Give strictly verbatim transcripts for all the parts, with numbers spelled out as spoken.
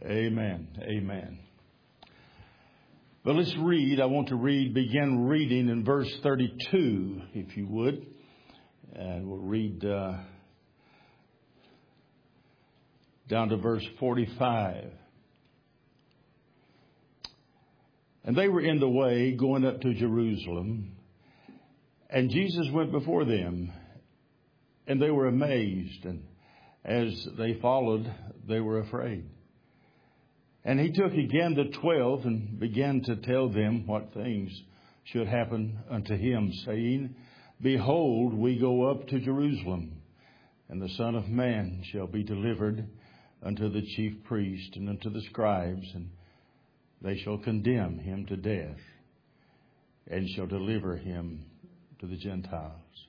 Amen. Amen. But let's read. I want to read, begin reading in verse thirty-two, if you would. And we'll read uh, down to verse forty-five. And they were in the way going up to Jerusalem, and Jesus went before them, and they were amazed, and as they followed, they were afraid. And he took again the twelve and began to tell them what things should happen unto him, saying, Behold, we go up to Jerusalem, and the Son of Man shall be delivered unto the chief priests and unto the scribes, and they shall condemn him to death, and shall deliver him to the Gentiles.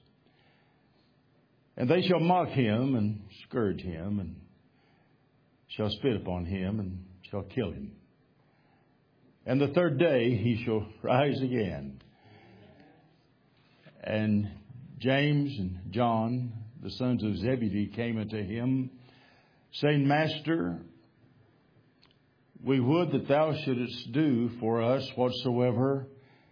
And they shall mock him and scourge him, and shall spit upon him, and shall kill him. And the third day he shall rise again. And James and John, the sons of Zebedee, came unto him, saying, Master, we would that thou shouldest do for us whatsoever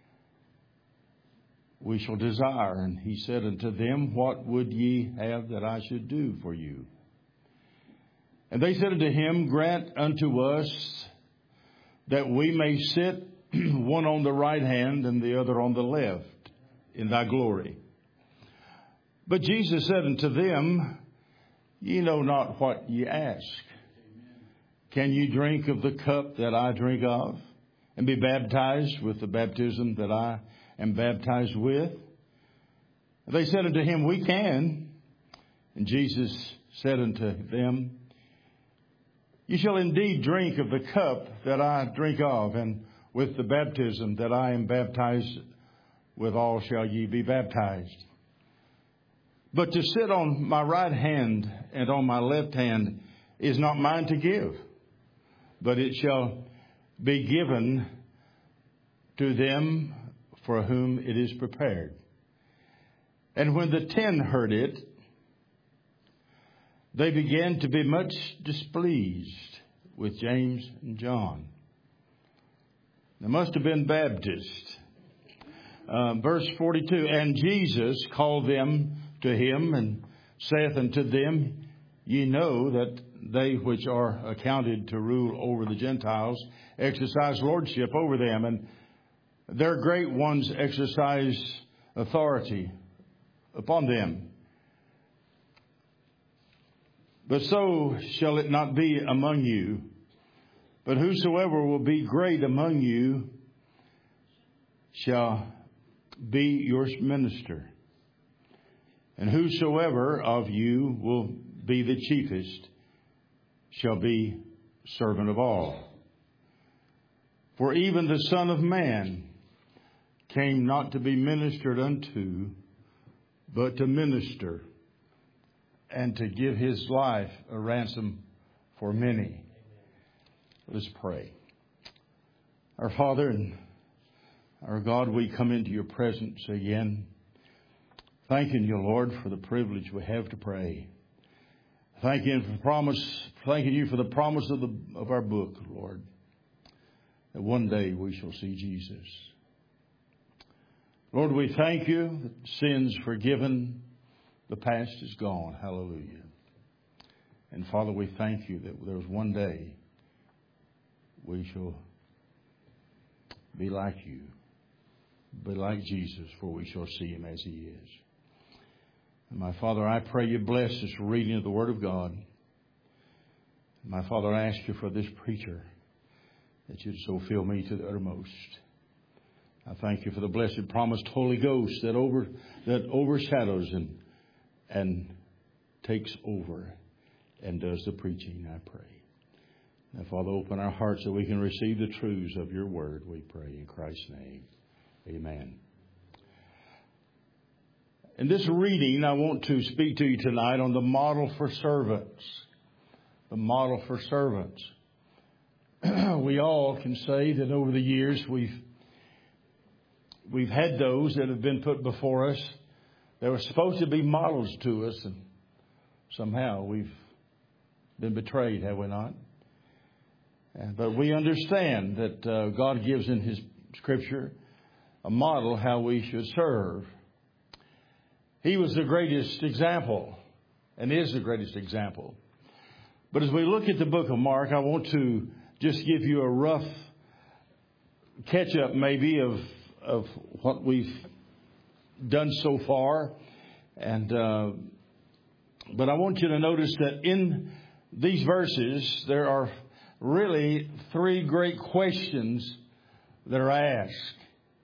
we shall desire. And he said unto them, What would ye have that I should do for you? And they said unto him, Grant unto us that we may sit one on the right hand and the other on the left in thy glory. But Jesus said unto them, Ye know not what ye ask. Can you drink of the cup that I drink of, and be baptized with the baptism that I am baptized with? They said unto him, We can. And Jesus said unto them, Ye shall indeed drink of the cup that I drink of, and with the baptism that I am baptized withal shall ye be baptized. But to sit on my right hand and on my left hand is not mine to give, but it shall be given to them for whom it is prepared. And when the ten heard it, they began to be much displeased with James and John. They must have been Baptists. Uh, verse forty-two, And Jesus called them to him, and saith unto them, Ye know that they which are accounted to rule over the Gentiles exercise lordship over them, and their great ones exercise authority upon them. But so shall it not be among you. But whosoever will be great among you shall be your minister. And whosoever of you will be the chiefest shall be servant of all. For even the Son of Man came not to be ministered unto, but to minister, and to give his life a ransom for many. Let's pray. Our Father and our God, we come into your presence again, thanking you, Lord, for the privilege we have to pray. Thank you for the promise, thanking you for the promise of the of our book, Lord, that one day we shall see Jesus. Lord, we thank you that sins forgiven, the past is gone. Hallelujah. And Father, we thank you that there's one day we shall be like you, be like Jesus, for we shall see him as he is. And my Father, I pray you bless this reading of the Word of God. And my Father, I ask you for this preacher, that you'd so fill me to the uttermost. I thank you for the blessed promised Holy Ghost that over that overshadows and and takes over and does the preaching, I pray. Now, Father, open our hearts so we can receive the truths of your word, we pray in Christ's name. Amen. In this reading, I want to speak to you tonight on the model for servants. The model for servants. We all can say that over the years we've we've had those that have been put before us. They were supposed to be models to us, and somehow we've been betrayed, have we not? Uh, But we understand that uh, God gives in His Scripture a model how we should serve. He was the greatest example and is the greatest example. But as we look at the book of Mark, I want to just give you a rough catch-up maybe of of what we've done so far. And uh, but I want you to notice that in these verses there are really three great questions that are asked.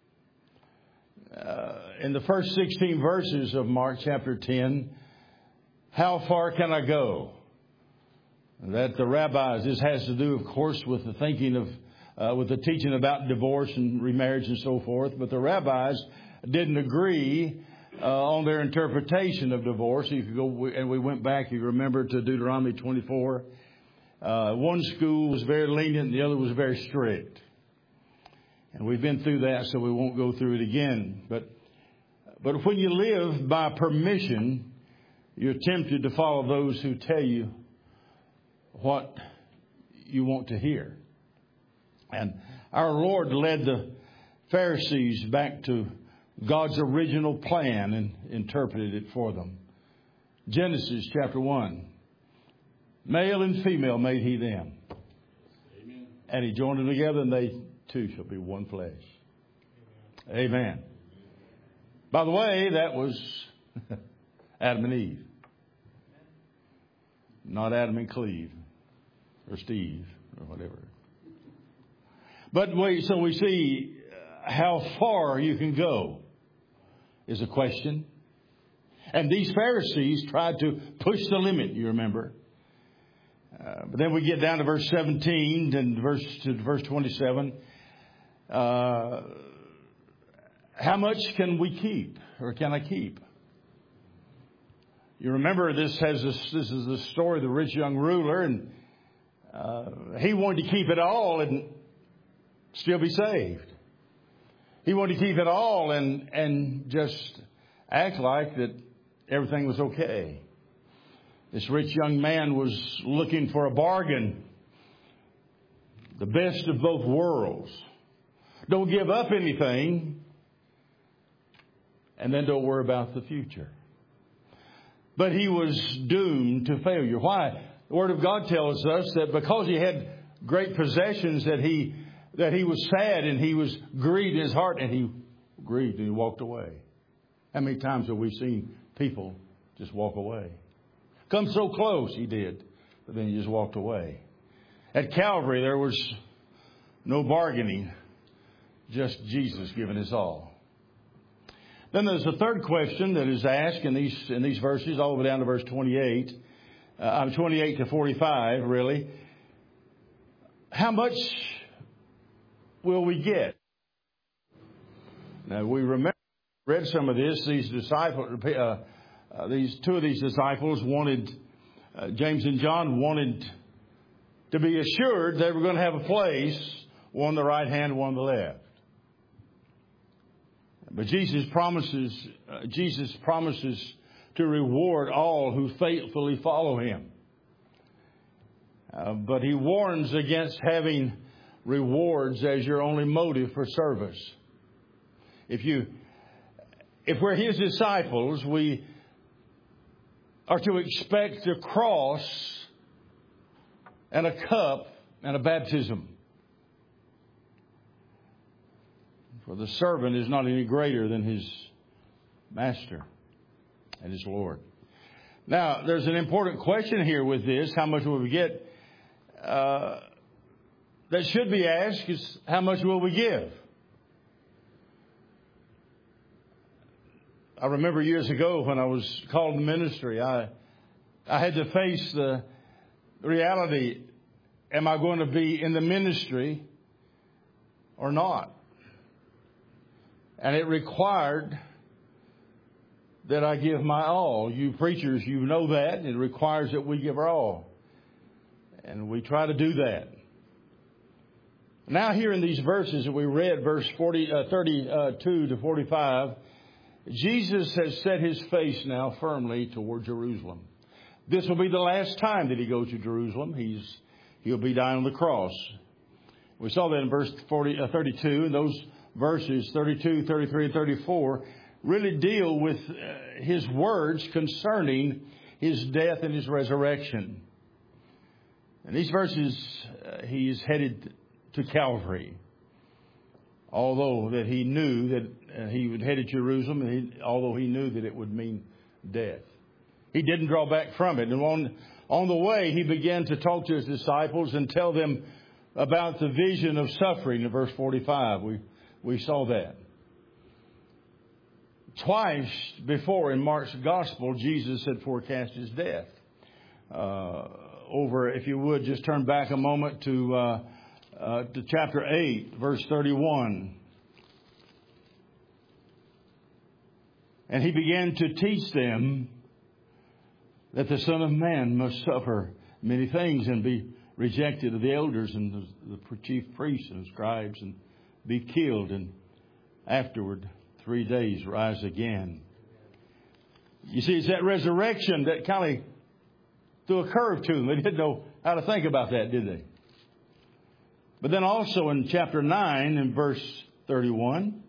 Uh, in the first sixteen verses of Mark chapter ten, how far can I go? That the rabbis, this has to do, of course, with the thinking of, uh, with the teaching about divorce and remarriage and so forth. But the rabbis didn't agree uh, on their interpretation of divorce. You could go, and we went back, you remember, to Deuteronomy twenty-four. Uh, one school was very lenient, the other was very strict. And we've been through that, so we won't go through it again. But, but when you live by permission, you're tempted to follow those who tell you what you want to hear. And our Lord led the Pharisees back to God's original plan and interpreted it for them. Genesis chapter one. Male and female made He them. Amen. And He joined them together, and they two shall be one flesh. Amen. Amen. By the way, that was Adam and Eve. Not Adam and Cleve. Or Steve, or whatever. But we, so we see how far you can go is a question. And these Pharisees tried to push the limit, you remember. Uh, but then we get down to verse seventeen and verse to verse twenty-seven. Uh, how much can we keep, or can I keep? You remember this has this, this is the story of the rich young ruler, and Uh, he wanted to keep it all and still be saved. He wanted to keep it all and, and just act like that everything was okay. This rich young man was looking for a bargain. The best of both worlds. Don't give up anything, and then don't worry about the future. But he was doomed to failure. Why? The Word of God tells us that because he had great possessions, that he that he was sad and he was grieved in his heart, and he grieved and he walked away. How many times have we seen people just walk away? Come so close, he did, but then he just walked away. At Calvary, there was no bargaining, just Jesus giving his all. Then there's a third question that is asked in these in these verses, all the way down to verse twenty-eight. Uh, twenty-eight to forty-five, really. How much will we get? Now, we remember, read some of this. These disciples, uh, uh, these two of these disciples wanted, uh, James and John wanted to be assured they were going to have a place, one on the right hand, one on the left. But Jesus promises, uh, Jesus promises to reward all who faithfully follow Him. Uh, but He warns against having rewards as your only motive for service. If you, if we're His disciples, we are to expect a cross and a cup and a baptism. For the servant is not any greater than his master and his Lord. Now, there's an important question here with this. How much will we get? Uh, that should be asked is, how much will we give? I remember years ago when I was called to ministry, I I had to face the reality, am I going to be in the ministry or not? And it required that I give my all. You preachers, you know that. It requires that we give our all. And we try to do that. Now here in these verses that we read, verse forty, uh, thirty-two to forty-five, Jesus has set His face now firmly toward Jerusalem. This will be the last time that He goes to Jerusalem. He's, he'll be dying on the cross We saw that in verse forty, uh, thirty-two, and those verses, thirty-two, thirty-three, and thirty-four, really deal with uh, his words concerning his death and his resurrection. In these verses, uh, he is headed to Calvary. Although that he knew that uh, he would head to Jerusalem, and he, although he knew that it would mean death. He didn't draw back from it. And on, on the way, he began to talk to his disciples and tell them about the vision of suffering in verse forty-five. We, we saw that. Twice before in Mark's gospel, Jesus had forecast his death. Uh, over, if you would, just turn back a moment to, uh, uh, to chapter eight, verse thirty-one. And he began to teach them that the Son of Man must suffer many things and be rejected of the elders and the, the chief priests and scribes and be killed, and afterward three days rise again. You see, it's that resurrection that kind of threw a curve to them. They didn't know how to think about that, did they? But then also in chapter nine and verse thirty-one,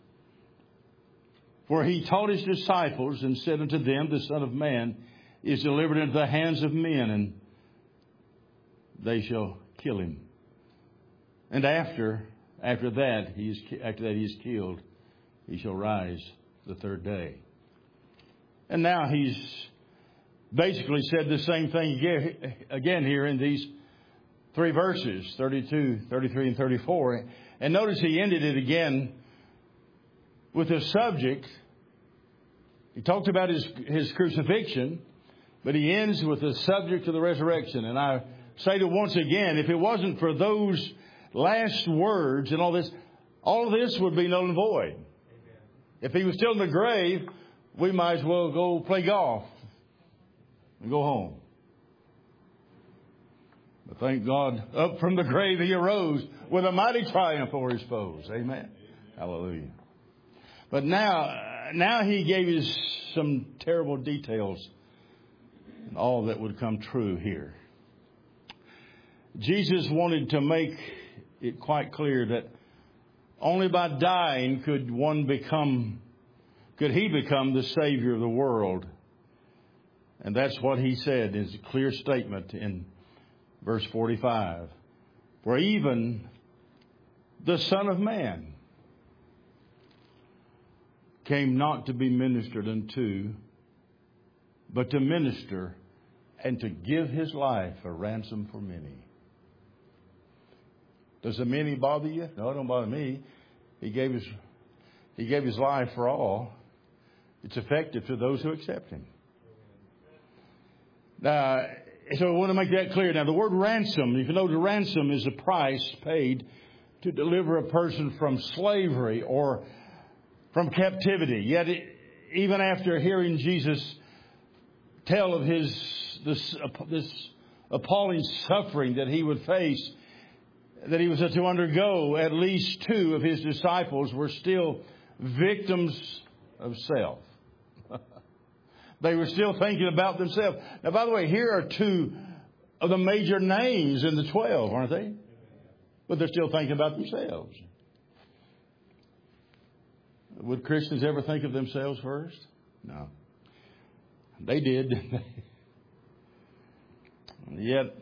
for he taught his disciples and said unto them, the Son of Man is delivered into the hands of men, and they shall kill him. And after after that he is after that he is killed, he shall rise the third day. And now he's basically said the same thing again here in these three verses, thirty-two, thirty-three, and thirty-four. And notice he ended it again with a subject. He talked about his, his crucifixion, but he ends with the subject of the resurrection. And I say to once again, if it wasn't for those last words and all this, all of this would be null and void. Amen. If he was still in the grave, we might as well go play golf and go home. But thank God, up from the grave he arose with a mighty triumph over his foes. Amen. Amen. Hallelujah. But now, now he gave us some terrible details and all that would come true here. Jesus wanted to make it quite clear that only by dying could one become, could he become the Savior of the world. And that's what he said in his clear statement in verse forty-five. For even the Son of Man came not to be ministered unto, but to minister and to give his life a ransom for many. Does the many bother you? No, it don't bother me. He gave his, he gave his life for all. It's effective to those who accept him. Now, so I want to make that clear. Now, the word ransom, if you know, the ransom is a price paid to deliver a person from slavery or from captivity. Yet, it, even after hearing Jesus tell of his this, this appalling suffering that he would face, that he was to undergo, at least two of his disciples were still victims of self. They were still thinking about themselves. Now, by the way, here are two of the major names in the twelve, aren't they? But they're still thinking about themselves. Would Christians ever think of themselves first? No. They did. Yet,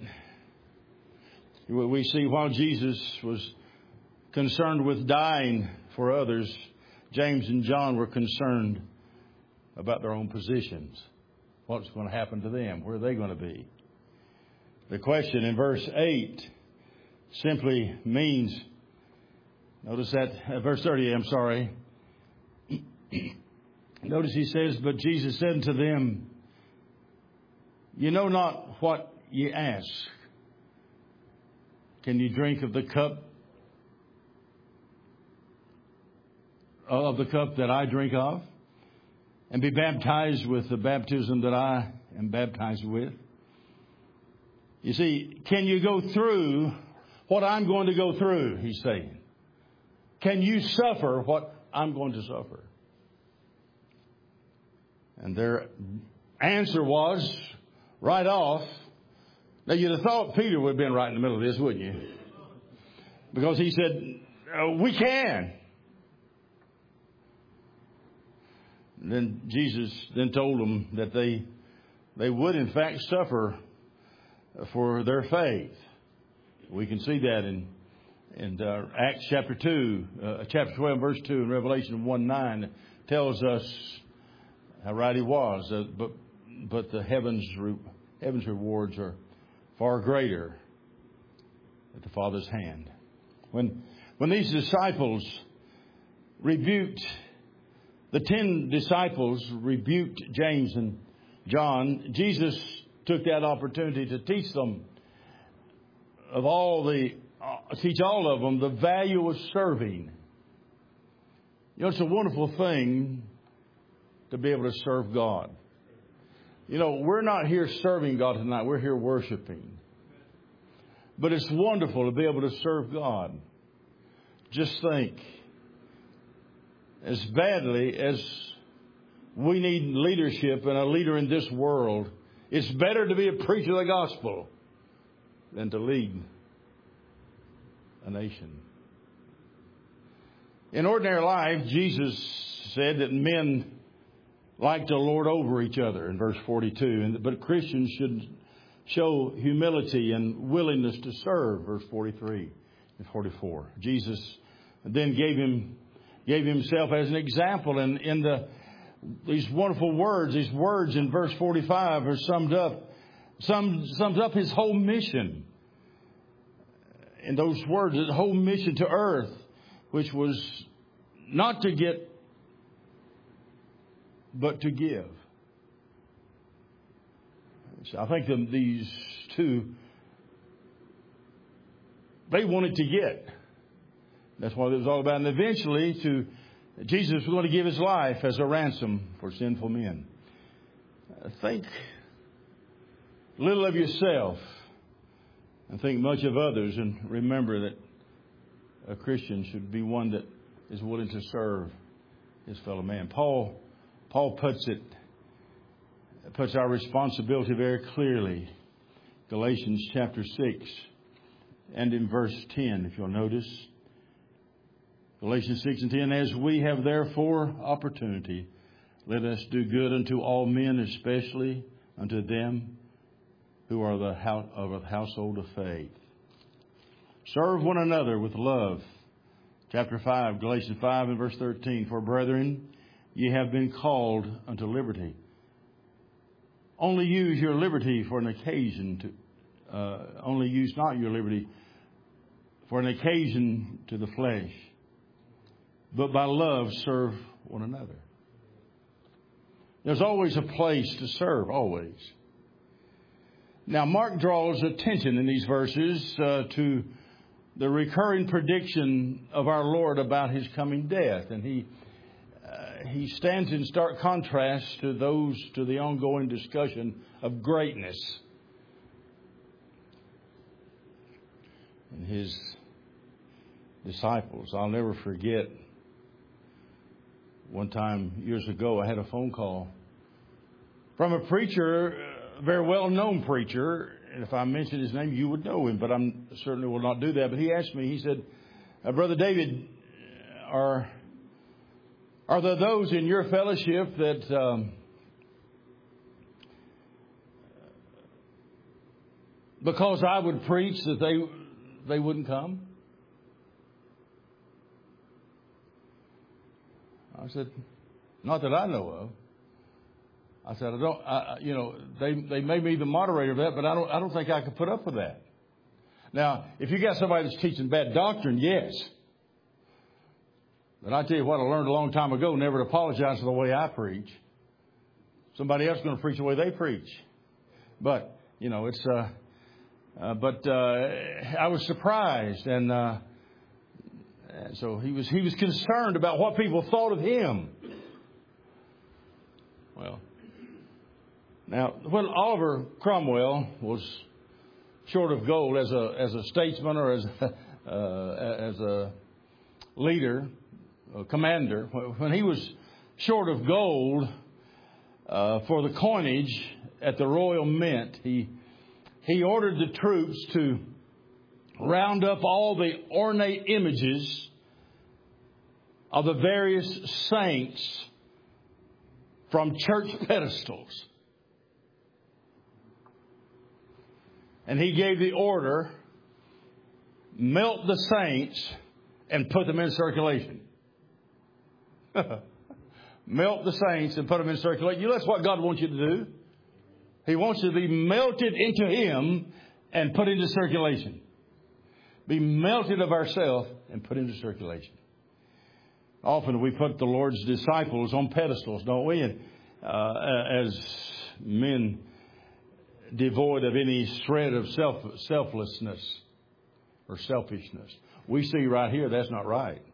we see while Jesus was concerned with dying for others, James and John were concerned about their own positions. What's going to happen to them? Where are they going to be? The question in verse eight simply means, notice that, uh, verse thirty, I'm sorry. Notice he says, but Jesus said unto them, you know not what ye ask. Can you drink of the cup of the cup that I drink of, and be baptized with the baptism that I am baptized with? You see, can you go through what I'm going to go through, he's saying. Can you suffer what I'm going to suffer? And their answer was, right off, now you'd have thought Peter would have been right in the middle of this, wouldn't you? Because he said, uh, we can. And then Jesus then told them that they they would in fact suffer for their faith. We can see that in in uh, Acts chapter two, uh, chapter twelve, verse two, and Revelation one nine tells us how right he was. Uh, but but the heavens re- heavens rewards are far greater at the Father's hand. When when these disciples rebuked, the ten disciples rebuked James and John, Jesus took that opportunity to teach them of all the, uh, teach all of them the value of serving. You know, it's a wonderful thing to be able to serve God. You know, we're not here serving God tonight. We're here worshiping. But it's wonderful to be able to serve God. Just think, as badly as we need leadership and a leader in this world, it's better to be a preacher of the gospel than to lead a nation. In ordinary life, Jesus said that men like to lord over each other in verse forty-two, but Christians should show humility and willingness to serve, verse forty-three and forty-four. Jesus then gave him gave himself as an example, and in the these wonderful words, these words in verse forty-five are summed up, sum, sums up his whole mission. In those words, his whole mission to earth, which was not to get, but to give. So I think that these two, they wanted to get. That's what it was all about. And eventually, to Jesus was going to give his life as a ransom for sinful men. Think little of yourself and think much of others, and remember that a Christian should be one that is willing to serve his fellow man. Paul, Paul puts it, puts our responsibility very clearly. Galatians chapter six and in verse ten, if you'll notice. Galatians six and ten, as we have therefore opportunity, let us do good unto all men, especially unto them who are the house, of the household of faith. Serve one another with love. Chapter five, Galatians five and verse thirteen, for brethren, ye have been called unto liberty. Only use your liberty for an occasion to, uh, only use not your liberty for an occasion to the flesh, but by love serve one another. There's always a place to serve, always. Now, Mark draws attention in these verses uh, to the recurring prediction of our Lord about his coming death. And he uh, he stands in stark contrast to those, to the ongoing discussion of greatness. And his disciples, I'll never forget, one time years ago, I had a phone call from a preacher, a very well-known preacher. And if I mentioned his name, you would know him, but I certainly will not do that. But he asked me, he said, uh, Brother David, are, are there those in your fellowship that um, because I would preach that they they wouldn't come? I said, not that I know of. I said, I don't, I, you know, they, they made me the moderator of that, but I don't, I don't think I could put up with that. Now, if you got somebody that's teaching bad doctrine, yes. But I tell you what, I learned a long time ago, never to apologize for the way I preach. Somebody else is going to preach the way they preach. But, you know, it's, uh, uh but, uh, I was surprised, and, uh, and so he was, he was concerned about what people thought of him. Well, now, when Oliver Cromwell was short of gold as a as a statesman or as a, uh, as a leader, a commander, when he was short of gold uh, for the coinage at the Royal Mint, he he ordered the troops to round up all the ornate images of the various saints from church pedestals. And he gave the order, melt the saints and put them in circulation. Melt the saints and put them in circulation. You know, that's what God wants you to do. He wants you to be melted into Him and put into circulation. Be melted of ourselves and put into circulation. Often we put the Lord's disciples on pedestals, don't we? And uh, as men devoid of any shred of self selflessness or selfishness. We see right here that's not right.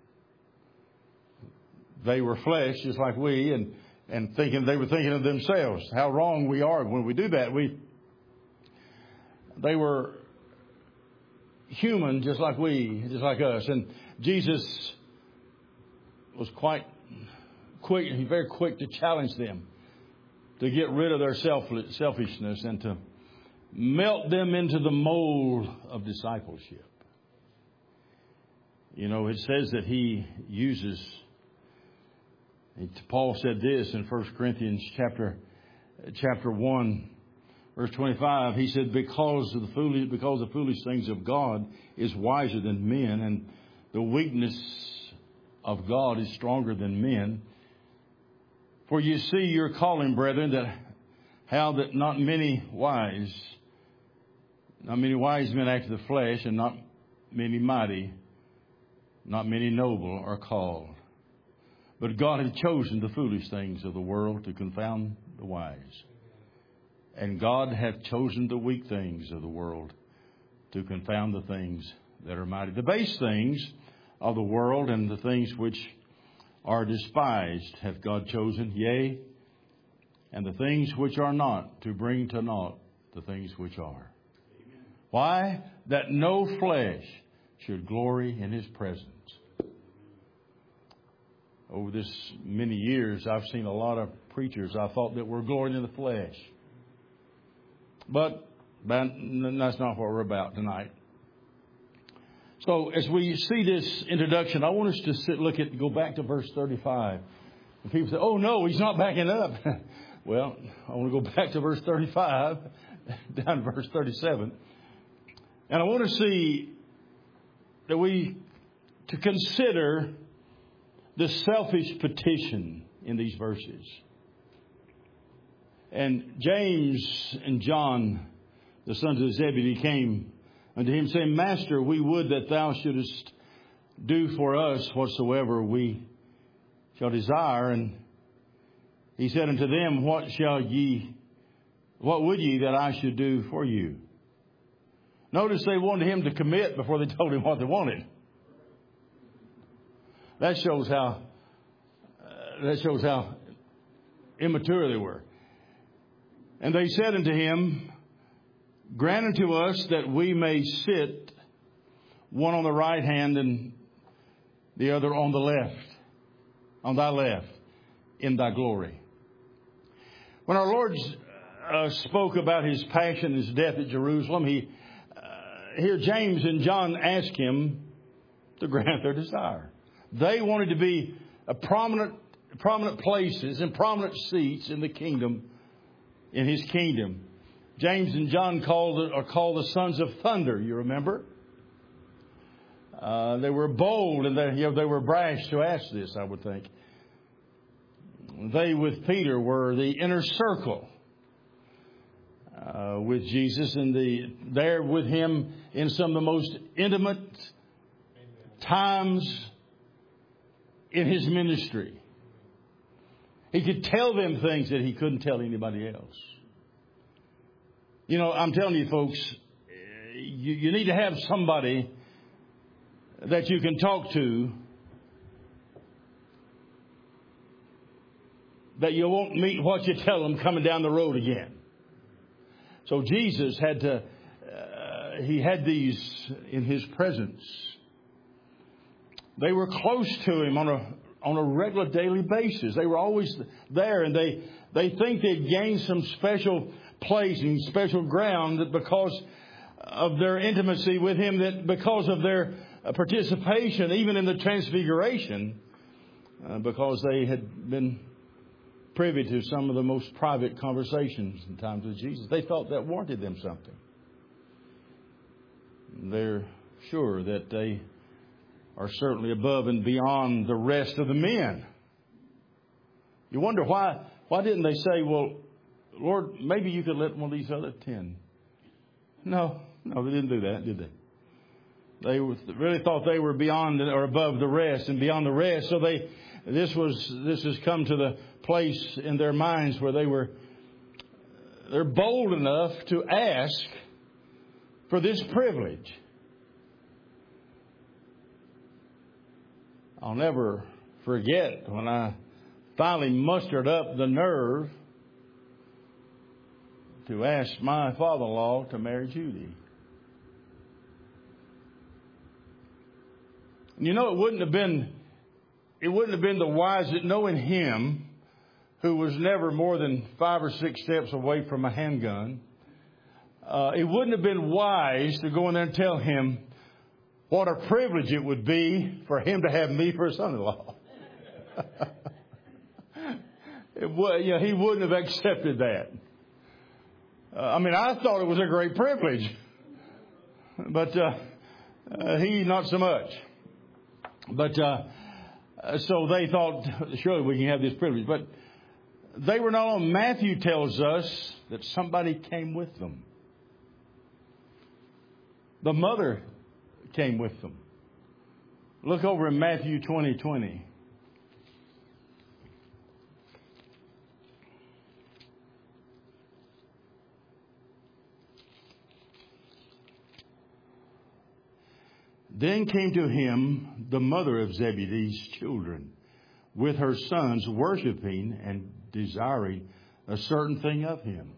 They were flesh just like we, and and thinking they were thinking of themselves. How wrong we are when we do that. We they were human just like we, just like us. And Jesus was quite quick, very quick to challenge them to get rid of their selfishness and to melt them into the mold of discipleship. You know, it says that He uses, Paul said this in First Corinthians chapter chapter one, verse twenty-five. He said, because of the foolish, because the foolish things of God is wiser than men, and the weakness of God is stronger than men. For you see your calling, brethren, that how that not many wise, not many wise men after the flesh, and not many mighty, not many noble are called. But God had chosen the foolish things of the world to confound the wise. And God hath chosen the weak things of the world to confound the things that are mighty. The base things of the world and the things which are despised hath God chosen, yea, and the things which are not, to bring to naught the things which are. Amen. Why? That no flesh should glory in His presence. Over this many years, I've seen a lot of preachers I thought that were glorying in the flesh. But that's not what we're about tonight. So as we see this introduction, I want us to sit, look at, go back to verse thirty-five. And people say, oh no, he's not backing up. Well, I want to go back to verse thirty-five, down to verse thirty-seven. And I want to see that we, to consider the selfish petition in these verses. And James and John, the sons of Zebedee, came unto him, saying, Master, we would that thou shouldest do for us whatsoever we shall desire. And he said unto them, What shall ye, what would ye that I should do for you? Notice they wanted him to commit before they told him what they wanted. That shows how uh, that shows how immature they were. And they said unto him, Grant unto us that we may sit, one on the right hand and the other on the left, on thy left, in thy glory. When our Lord uh, spoke about His passion and His death at Jerusalem, He uh, here James and John asked Him to grant their desire. They wanted to be a prominent, prominent places and prominent seats in the kingdom, in His kingdom. James and John called it, are called the sons of thunder. You remember? Uh, they were bold and they, you know, they were brash to ask this, I would think. They, with Peter, were the inner circle uh, with Jesus, and the there with Him in some of the most intimate times in His ministry. He could tell them things that He couldn't tell anybody else. You know, I'm telling you, folks, you, you need to have somebody that you can talk to that you won't meet what you tell them coming down the road again. So Jesus had to, uh, He had these in His presence. They were close to Him on a on a regular daily basis. They were always there, and they, they think they'd gained some special place and special ground because of their intimacy with Him, that because of their participation, even in the transfiguration, uh, because they had been privy to some of the most private conversations and times with Jesus, they thought that warranted them something. They're sure that they are certainly above and beyond the rest of the men. You wonder why, why didn't they say, well, Lord, maybe you could let one of these other ten. No, no, they didn't do that, did they? They really thought they were beyond or above the rest and beyond the rest. So they, this was, this has come to the place in their minds where they were, they're bold enough to ask for this privilege. I'll never forget when I finally mustered up the nerve to ask my father-in-law to marry Judy. And you know, it wouldn't have been, it wouldn't have been the wise, knowing him, who was never more than five or six steps away from a handgun. Uh, it wouldn't have been wise to go in there and tell him what a privilege it would be for him to have me for a son-in-law. it would, you know, he wouldn't have accepted that. Uh, I mean, I thought it was a great privilege, but uh, uh, he not so much. But uh, so they thought, surely we can have this privilege. But they were not alone. Matthew tells us that somebody came with them. The mother came with them. Look over in Matthew twenty twenty. Then came to him the mother of Zebedee's children with her sons, worshiping and desiring a certain thing of him.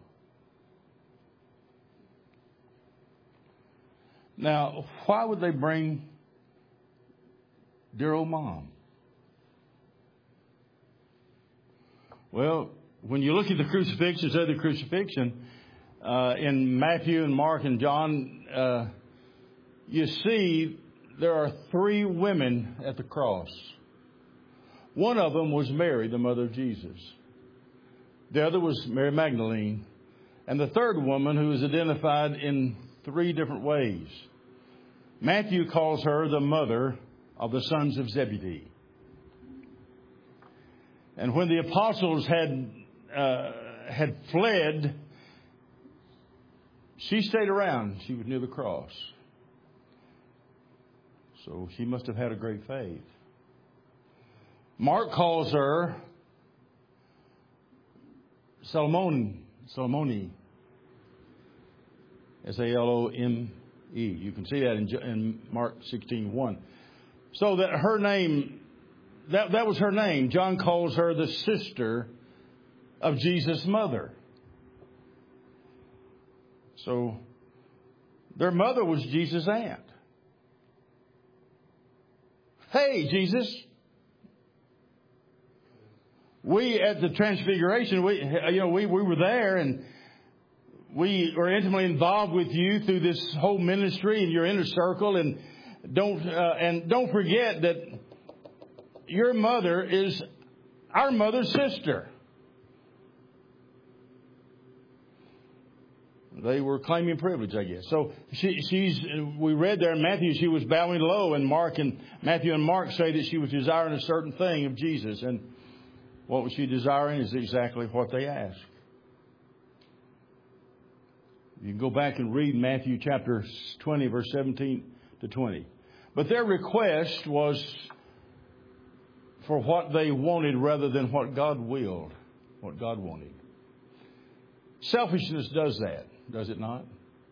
Now, why would they bring dear old mom? Well, when you look at the crucifixions of the crucifixion, uh, in Matthew and Mark and John, uh, you see there are three women at the cross. One of them was Mary, the mother of Jesus. The other was Mary Magdalene. And the third woman, who is identified in three different ways. Matthew calls her the mother of the sons of Zebedee. And when the apostles had uh, had fled, she stayed around. She was near the cross. So she must have had a great faith. Mark calls her Salmone, Salmone, S A L O M E. You can see that in, in Mark sixteen one. So that her name, that, that was her name. John calls her the sister of Jesus' mother. So their mother was Jesus' aunt. Hey, Jesus. We at the Transfiguration, we you know we, we were there, and we were intimately involved with you through this whole ministry and your inner circle. And don't uh, and don't forget that your mother is our mother's sister. They were claiming privilege, I guess. So she, she's. We read there in Matthew she was bowing low, and Mark and Matthew and Mark say that she was desiring a certain thing of Jesus, and what was she desiring is exactly what they asked. You can go back and read Matthew chapter twenty, verse seventeen to twenty. But their request was for what they wanted rather than what God willed, what God wanted. Selfishness does that, does it not?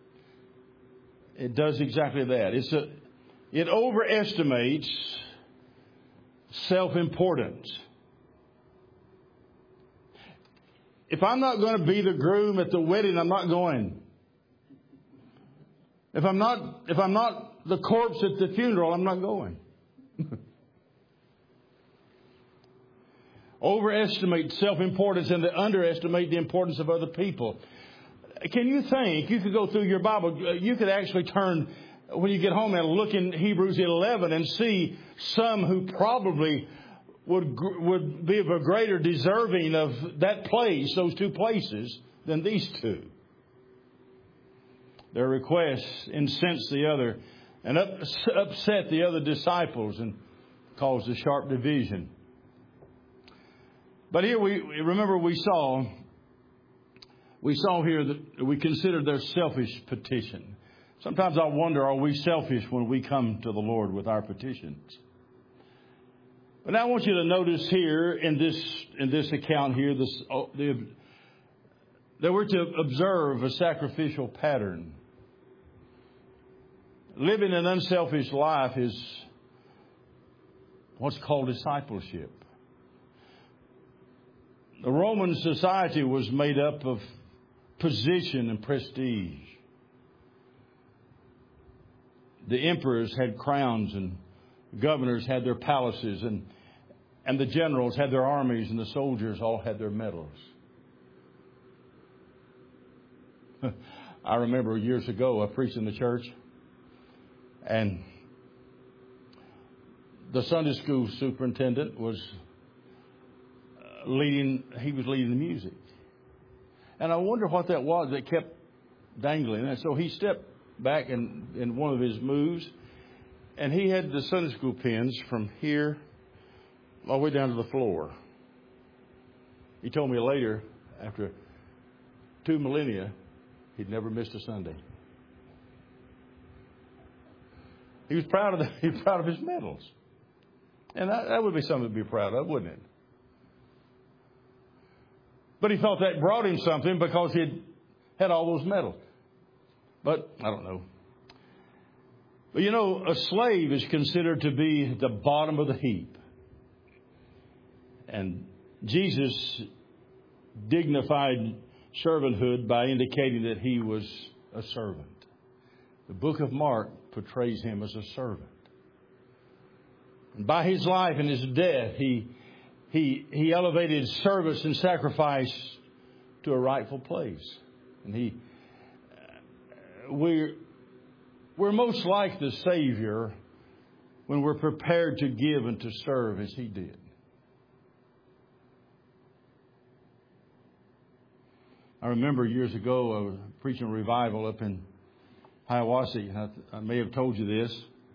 It does exactly that. It's a, it overestimates self-importance. If I'm not going to be the groom at the wedding, I'm not going. If I'm not, if I'm not the corpse at the funeral, I'm not going. Overestimate self-importance and to underestimate the importance of other people. can you think, you could go through your Bible, you could actually turn, when you get home and look in Hebrews eleven and see some who probably would would be of a greater deserving of that place, those two places, than these two. Their requests incensed the other and upset the other disciples and caused a sharp division. But here we remember we saw we saw here that we considered their selfish petition. Sometimes I wonder, are we selfish when we come to the Lord with our petitions? But now I want you to notice here in this in this account here, this the, that we're to observe a sacrificial pattern. Living an unselfish life is what's called discipleship. The Roman society was made up of position and prestige. The emperors had crowns, and governors had their palaces, and and the generals had their armies, and the soldiers all had their medals. I remember years ago I preached in the church, and the Sunday school superintendent was leading, he was leading the music. And I wonder what that was that kept dangling. And so he stepped back in, in one of his moves, and he had the Sunday school pins from here all the way down to the floor. He told me later, after two millennia, he'd never missed a Sunday. He was proud of the, he was proud of his medals. And that, that would be something to be proud of, wouldn't it? But he thought that brought him something because he had all those medals. But I don't know. But you know, a slave is considered to be the bottom of the heap. And Jesus dignified servanthood by indicating that he was a servant. The book of Mark portrays him as a servant. And by his life and his death, he he he elevated service and sacrifice to a rightful place. And he we're we're most like the Savior when we're prepared to give and to serve as he did. I remember years ago, I was preaching a revival up in Hiawassee. I, I may have told you this,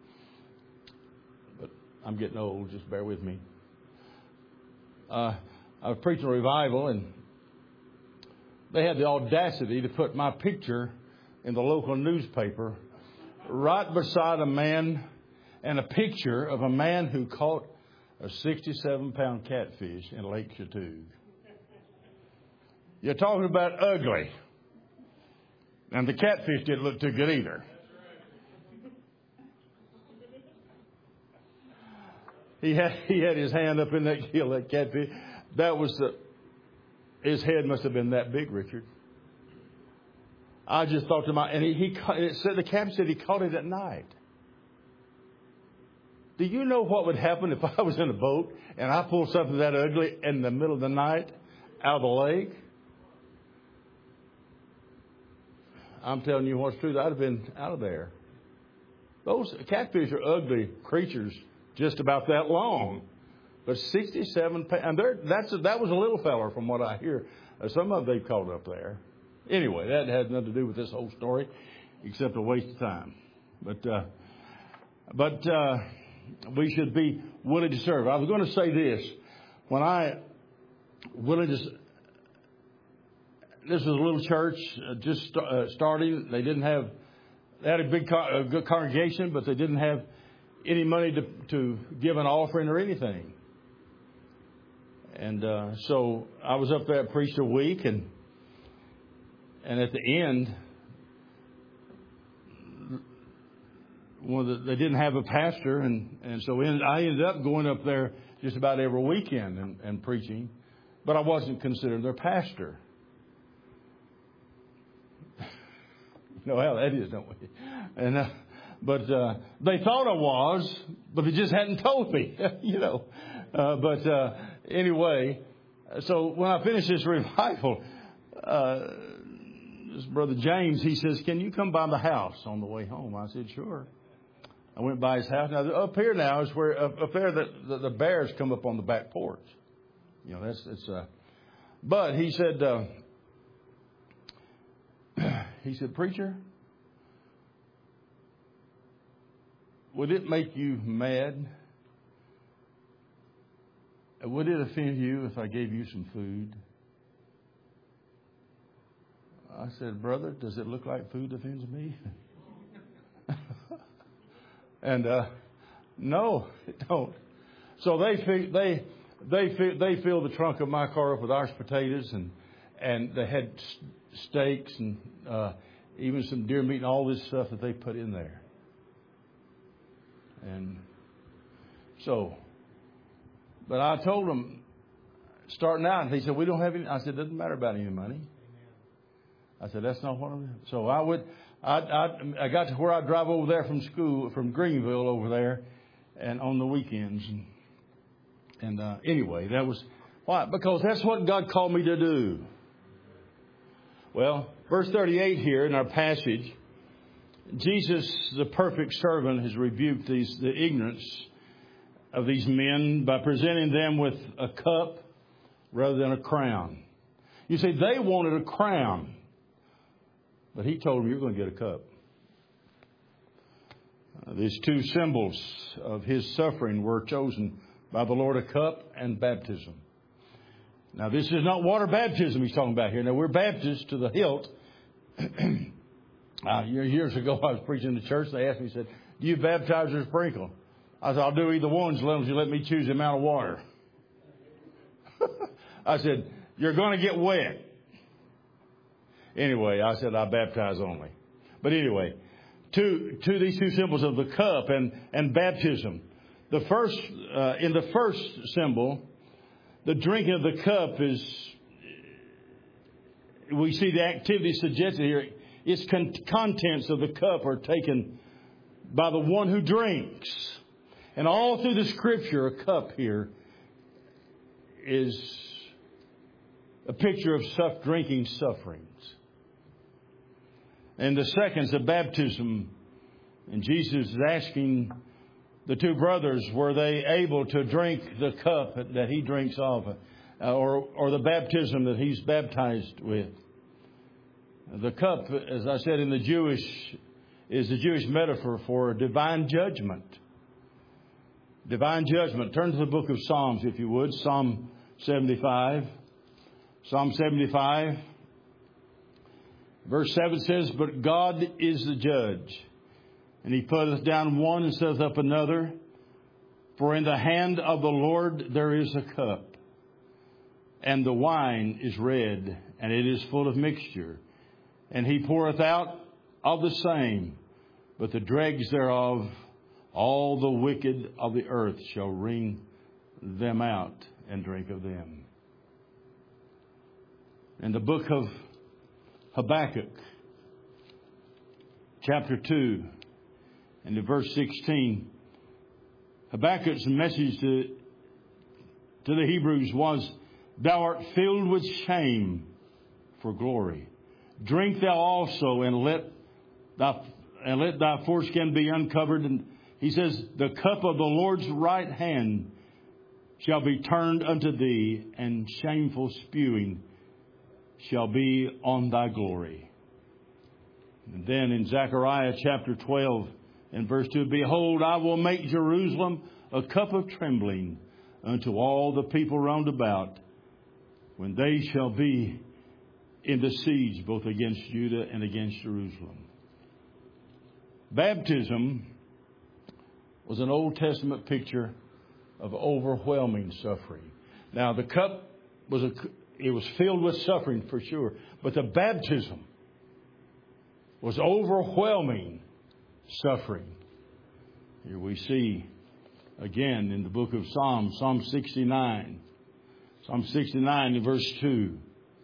but I'm getting old. Just bear with me. Uh, I was preaching a revival, and they had the audacity to put my picture in the local newspaper right beside a man and a picture of a man who caught a sixty-seven pound catfish in Lake Chattooga. You're talking about ugly. And the catfish didn't look too good either. He had he had his hand up in that gill, that catfish. That was the, his head must have been that big, Richard. I just thought to my, and he, he it said, the captain said he caught it at night. Do you know what would happen if I was in a boat and I pulled something that ugly in the middle of the night out of the lake? I'm telling you what's true. I'd have been out of there. Those catfish are ugly creatures, just about that long, but sixty-seven pounds. And that's a, that was a little feller, from what I hear. Uh, some of them they've caught up there. Anyway, that had nothing to do with this whole story, except a waste of time. But uh, but uh, we should be willing to serve. I was going to say this when I willing to. This was a little church uh, just st- uh, starting. They didn't have, they had a big, co- a good congregation, but they didn't have any money to, to give an offering or anything. And uh, so I was up there, preached a week, and and at the end, one of the, they didn't have a pastor, and and so I ended up going up there just about every weekend and, and preaching, but I wasn't considered their pastor. You know how that is, don't we? And uh, but uh, they thought I was, but they just hadn't told me, you know. Uh, but uh, anyway, so when I finished this revival, uh, this brother James, he says, can you come by the house on the way home? I said, sure. I went by his house. Now, up here now is where, up, up there, the, the, the bears come up on the back porch. You know, that's, it's, uh, but he said, uh, he said, preacher, would it make you mad? Would it offend you if I gave you some food? I said, brother, does it look like food offends me? and uh, no, it don't. So they they they they fill the trunk of my car up with Irish potatoes, and and they had steaks and uh, even some deer meat and all this stuff that they put in there. And so, but I told them starting out, and he said, we don't have any. I said, it doesn't matter about any money. I said, that's not what I'm doing. So I would, I, I, I got to where I drive over there from school, from Greenville over there, and on the weekends. And, and uh, anyway, that was why, because that's what God called me to do. Well, verse thirty-eight here in our passage, Jesus, the perfect servant, has rebuked these, the ignorance of these men by presenting them with a cup rather than a crown. You see, they wanted a crown. But he told them, you're going to get a cup. Uh, these two symbols of his suffering were chosen by the Lord, a cup and baptism. Now, this is not water baptism he's talking about here. Now, we're Baptists to the hilt. uh, years ago, I was preaching in the church. They asked me, said, do you baptize or sprinkle? I said, I'll do either one as long as you let me choose the amount of water. I said, you're going to get wet. Anyway, I said I baptize only. But anyway, to to these two symbols of the cup and, and baptism. The first uh, in the first symbol, the drinking of the cup is, we see the activity suggested here. Its con- contents of the cup are taken by the one who drinks. And all through the Scripture, a cup here is a picture of suff- drinking sufferings. And the second is the baptism. And Jesus is asking the two brothers, were they able to drink the cup that he drinks of, uh, or, or the baptism that he's baptized with? The cup, as I said in the Jewish, is the Jewish metaphor for divine judgment. Divine judgment. Turn to the book of Psalms, if you would. Psalm seventy-five. Psalm seventy-five. Verse seven says, but God is the judge, and he putteth down one and setteth up another. For in the hand of the Lord there is a cup, and the wine is red, and it is full of mixture. And he poureth out of the same, but the dregs thereof, all the wicked of the earth shall wring them out and drink of them. In the book of Habakkuk, chapter two, and in verse sixteen, Habakkuk's message to, to the Hebrews was, thou art filled with shame for glory. Drink thou also, and let thy, and let thy foreskin be uncovered. And he says, the cup of the Lord's right hand shall be turned unto thee, and shameful spewing shall be on thy glory. And then in Zechariah chapter twelve and verse two, behold, I will make Jerusalem a cup of trembling unto all the people round about, when they shall be in the siege both against Judah and against Jerusalem. Baptism was an Old Testament picture of overwhelming suffering. Now, the cup was a It was filled with suffering for sure. But the baptism was overwhelming suffering. Here we see again in the book of Psalms, Psalm sixty-nine. Psalm sixty-nine in verse two.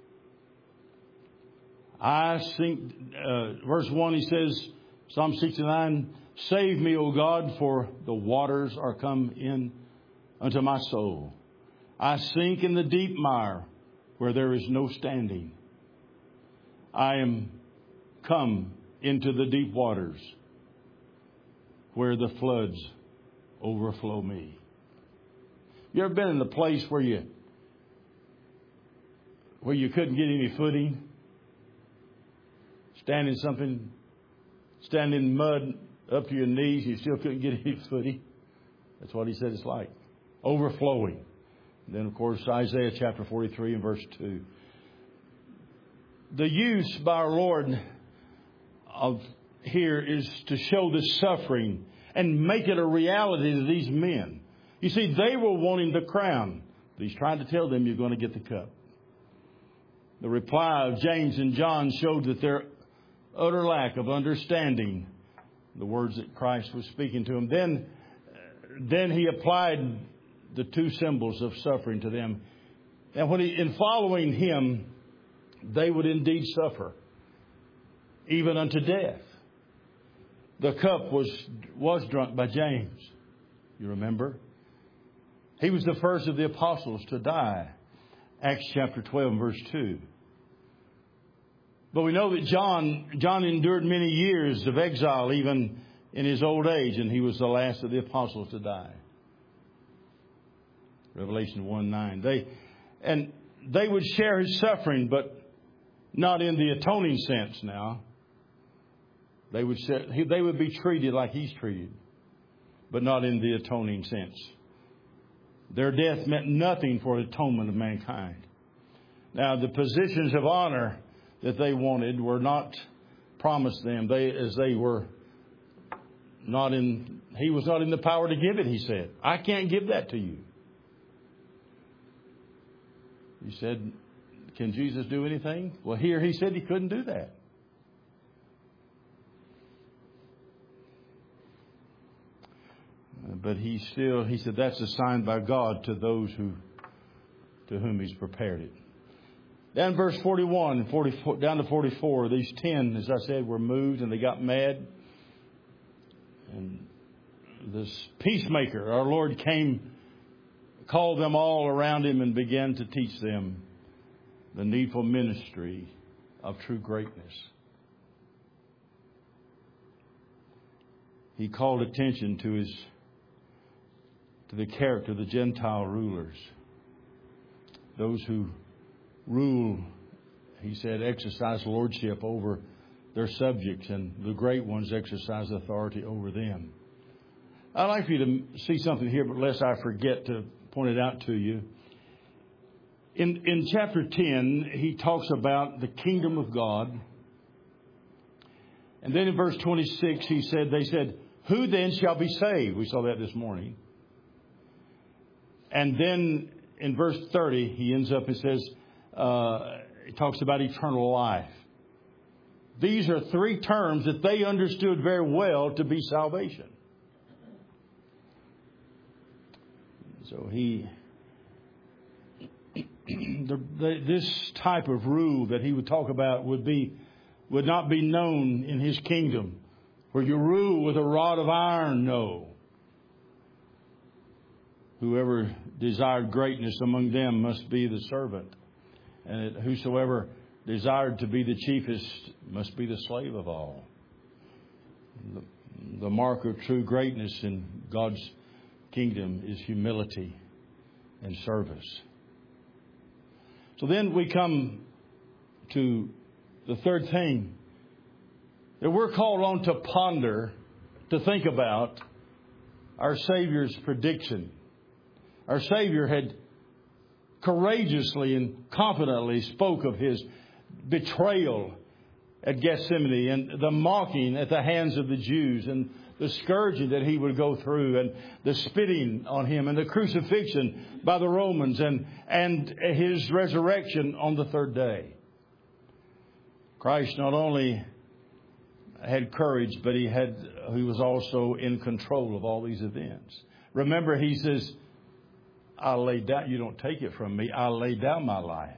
I sink, uh, verse one, he says, Psalm sixty-nine, save me, O God, for the waters are come in unto my soul. I sink in the deep mire, where there is no standing. I am come into the deep waters where the floods overflow me. You ever been in a place where you where you couldn't get any footing? Standing something, standing in mud up to your knees, you still couldn't get any footing. That's what he said it's like. Overflowing. And then, of course, Isaiah chapter forty-three and verse two. The use by our Lord of here is to show the suffering and make it a reality to these men. You see, they were wanting the crown. He's trying to tell them you're going to get the cup. The reply of James and John showed that their utter lack of understanding the words that Christ was speaking to them. Then, then he applied the two symbols of suffering to them. And when he, in following him, they would indeed suffer, even unto death. The cup was, was drunk by James. You remember? He was the first of the apostles to die. Acts chapter twelve and verse two. But we know that John, John endured many years of exile, even in his old age, and he was the last of the apostles to die. Revelation one nine. They, and they would share his suffering, but not in the atoning sense now. They would share, they would be treated like he's treated, but not in the atoning sense. Their death meant nothing for the atonement of mankind. Now, the positions of honor that they wanted were not promised them. They, as they were not in, he was not in the power to give it, he said. I can't give that to you. He said, can Jesus do anything? Well, here he said he couldn't do that. But he still, he said, that's assigned by God to those who, to whom he's prepared it. Down verse forty-one and forty-four, down to forty-four, these ten, as I said, were moved and they got mad. And this peacemaker, our Lord came, called them all around him and began to teach them the needful ministry of true greatness. He called attention to his to the character of the Gentile rulers. Those who rule, he said, exercise lordship over their subjects, and the great ones exercise authority over them. I'd like for you to see something here, but lest I forget to point it out to you. In, in chapter ten, he talks about the kingdom of God. And then in verse twenty-six, he said, they said, who then shall be saved? We saw that this morning. And then in verse thirty, he ends up and says, uh, he talks about eternal life. These are three terms that they understood very well to be salvation. So he, the, the, this type of rule that he would talk about would be, would not be known in his kingdom, where you rule with a rod of iron. No. Whoever desired greatness among them must be the servant. And it, whosoever desired to be the chiefest must be the slave of all. The, the mark of true greatness in God's kingdom is humility and service. So then we come to the third thing that we're called on to ponder, to think about our Savior's prediction. Our Savior had courageously and confidently spoke of his betrayal at Gethsemane and the mocking at the hands of the Jews and the scourging that he would go through and the spitting on him and the crucifixion by the Romans and, and his resurrection on the third day. Christ not only had courage, but he had he was also in control of all these events. Remember, he says, I lay down, you don't take it from me, I lay down my life.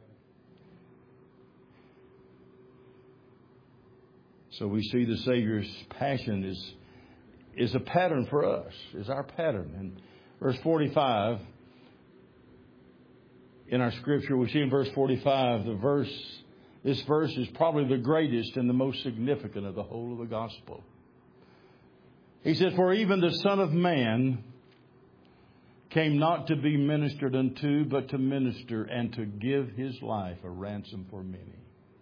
So we see the Savior's passion is, is a pattern for us, is our pattern. In verse forty-five, in our scripture, we see in verse forty-five, the verse this verse is probably the greatest and the most significant of the whole of the gospel. He said, "For even the Son of Man came not to be ministered unto, but to minister and to give his life a ransom for many."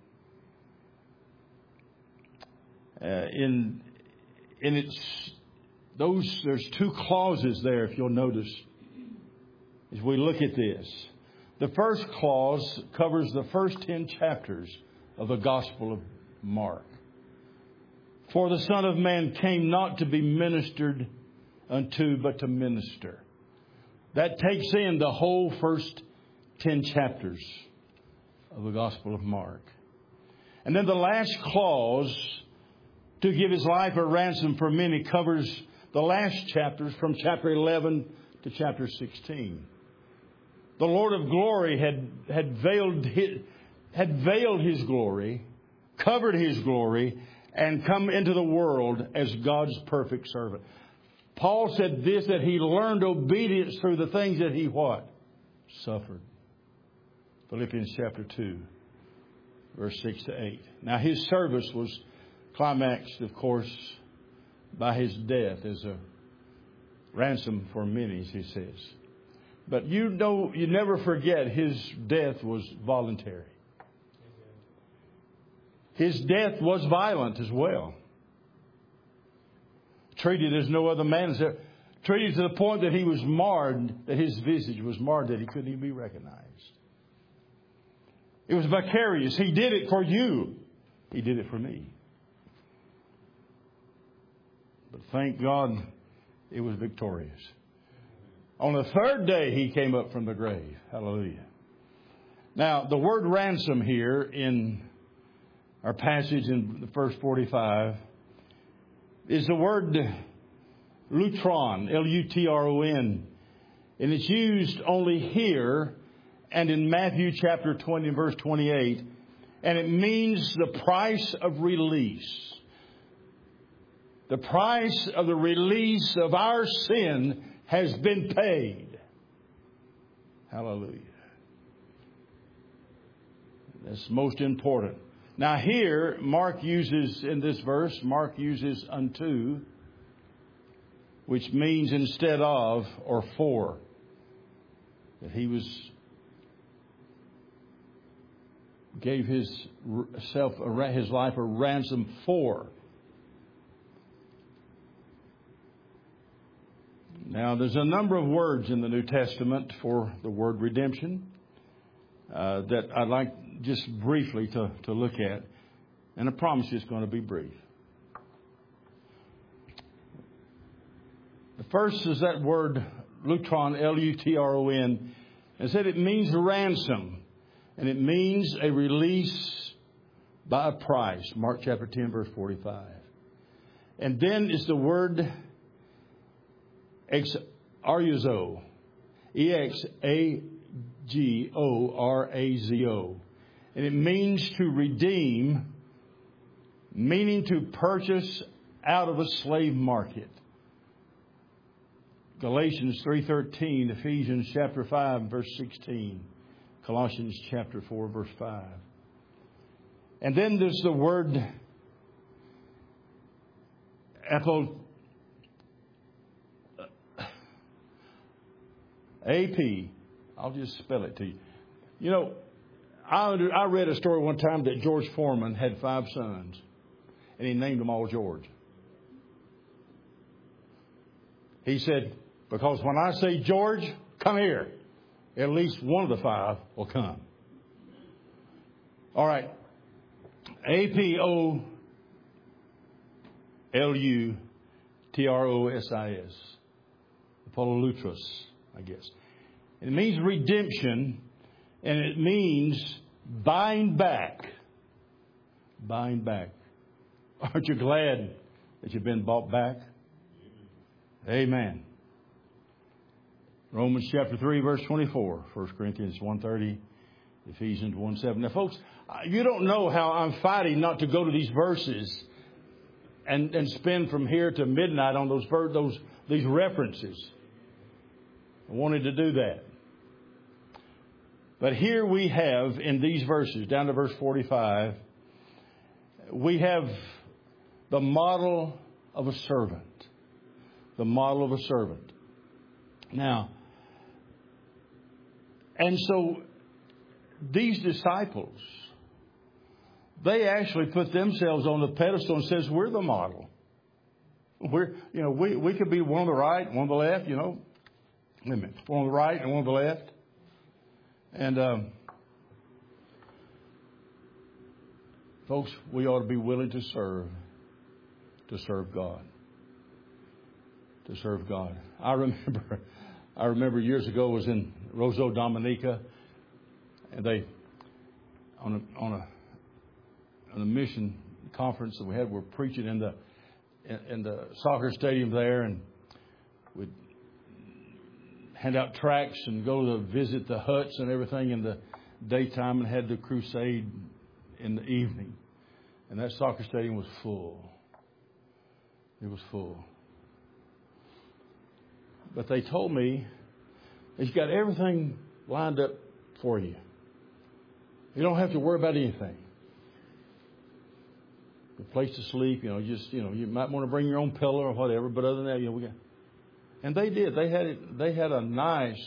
Uh, in in its those there's two clauses there, if you'll notice, as we look at this. The first clause covers the first ten chapters of the Gospel of Mark. "For the Son of Man came not to be ministered unto, but to minister." That takes in the whole first ten chapters of the Gospel of Mark. And then the last clause, "to give his life a ransom for many," covers the last chapters from chapter eleven to chapter sixteen. The Lord of glory had, had veiled his, had veiled his glory, covered his glory, and come into the world as God's perfect servant. Paul said this, that he learned obedience through the things that he what? Suffered. Philippians chapter two, verse six to eight. Now his service was climaxed, of course, by his death as a ransom for many, as he says. But you know, you never forget his death was voluntary. His death was violent as well. Treated as no other man. Treated to the point that he was marred, that his visage was marred, that he couldn't even be recognized. It was vicarious. He did it for you. He did it for me. But thank God it was victorious. On the third day he came up from the grave. Hallelujah. Now the word ransom here in our passage in the first forty-five is the word lutron, L U T R O N. And it's used only here and in Matthew chapter twenty and verse twenty-eight. And it means the price of release. The price of the release of our sin has been paid. Hallelujah. That's most important. Now here, Mark uses, in this verse, Mark uses unto, which means instead of or for. That he was, gave his self, his life a ransom for. Now, there's a number of words in the New Testament for the word redemption uh, that I'd like just briefly to, to look at. And I promise you it's going to be brief. The first is that word lutron, L U T R O N. And said it means ransom. And it means a release by a price. Mark chapter ten, verse forty-five. And then is the word exagorazo, E X A G O R A Z O. And it means to redeem, meaning to purchase out of a slave market. Galatians three thirteen, Ephesians chapter five, verse sixteen, Colossians chapter four, verse five. And then there's the word apol. A P. I'll just spell it to you. You know, I, I read a story one time that George Foreman had five sons, and he named them all George. He said, because when I say George, come here, at least one of the five will come. All right. A P O L U T R O S I S. Apolloutros, I guess. It means redemption, and it means buying back. Buying back. Aren't you glad that you've been bought back? Amen. Romans chapter three, verse twenty-four. First Corinthians one thirty. Ephesians one seven. Now, folks, you don't know how I'm fighting not to go to these verses and, and spend from here to midnight on those those these references. I wanted to do that. But here we have in these verses, down to verse forty-five, we have the model of a servant. The model of a servant. Now, and so these disciples, they actually put themselves on the pedestal and says, we're the model. We're, you know, we, we could be one on the right, one on the left, you know. Wait a minute. One on the right and one on the left. And, um, folks, we ought to be willing to serve, to serve God. To serve God. I remember, I remember years ago I was in Roseau, Dominica, and they, on a, on a, on a mission conference that we had, we were preaching in the, in, in the soccer stadium there, and we'd hand out tracts and go to visit the huts and everything in the daytime, and had the crusade in the evening. And that soccer stadium was full. It was full. But they told me, he's got everything lined up for you. You don't have to worry about anything. A place to sleep, you know, just, you know, you might want to bring your own pillow or whatever, but other than that, you know, we got. And they did. They had it. They had a nice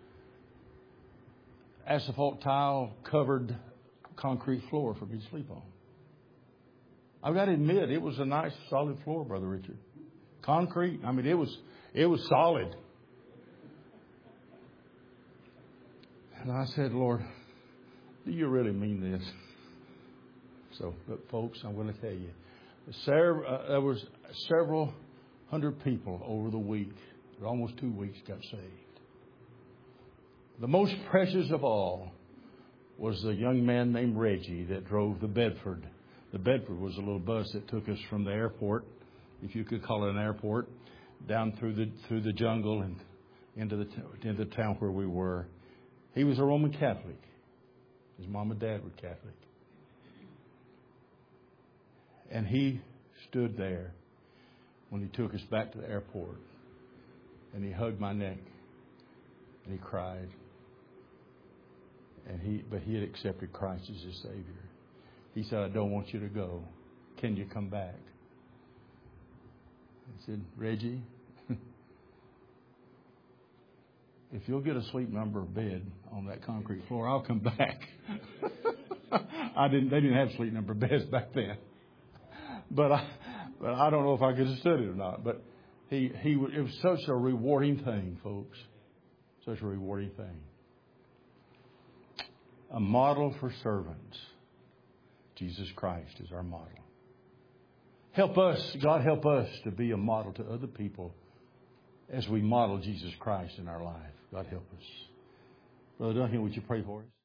asphalt tile covered concrete floor for me to sleep on. I've got to admit, it was a nice solid floor, Brother Richard. Concrete. I mean, it was it was solid. And I said, Lord, do you really mean this? So, but folks, I'm going to tell you, there was several hundred people over the week, almost two weeks, got saved. The most precious of all was the young man named Reggie that drove the Bedford. The Bedford was a little bus that took us from the airport, if you could call it an airport, down through the through the jungle and into the into the town where we were. He was a Roman Catholic. His mom and dad were Catholic. And he stood there when he took us back to the airport. And he hugged my neck. And he cried. And he, but he had accepted Christ as his Savior. He said, I don't want you to go. Can you come back? I said, Reggie, if you'll get a sleep number bed on that concrete floor, I'll come back. I didn't. They didn't have sleep number beds back then. But I, but I don't know if I could have stood it or not. But he, he, it was such a rewarding thing, folks. Such a rewarding thing. A model for servants. Jesus Christ is our model. Help us, God help us to be a model to other people as we model Jesus Christ in our life. God help us. Brother Duncan, would you pray for us?